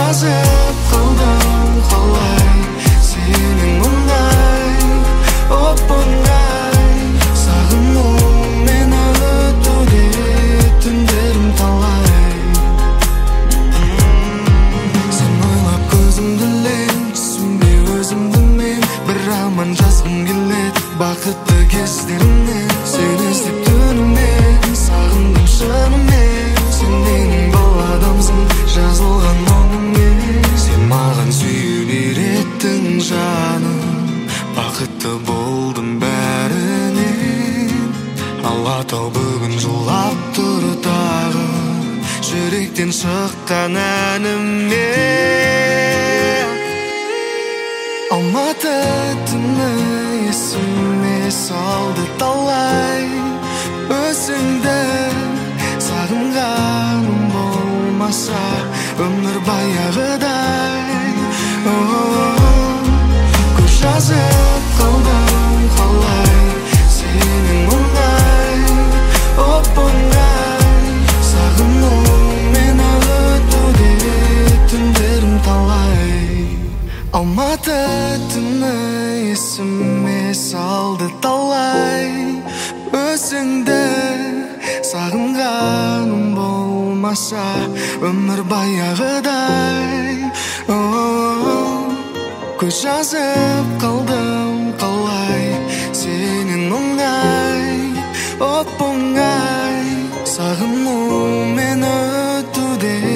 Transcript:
жазып қалдым қалай сенің оңай оп-оңай сағынумен өтуде түндерім талай сен ойлап көзімді ілем түсінбе өзімді мен бір аман жазғым келеді бақытты кездерімнен сені іздеп түнімен сағындым шынымен сен менің бұл адамсың жазылған мұңыммен сен маған сүйе беретін жаным бақытты болдым бәрінен алатау бүгін жылап тұр тағы жүректен шыққан әніммен алматы түні есіме салды талай өзіңді сағынғаным болмаса өмір баяғыдай көз жазып қалдым қалай сенің оңай оп-оңай сағынумен өтуде түндерім талай алматы түні есіме салды талай өзіңді сағынғаным болмаса өмір баяғыдай көз жазып қалдым қалай сенің оңай оп-оңай сағынумен өтуде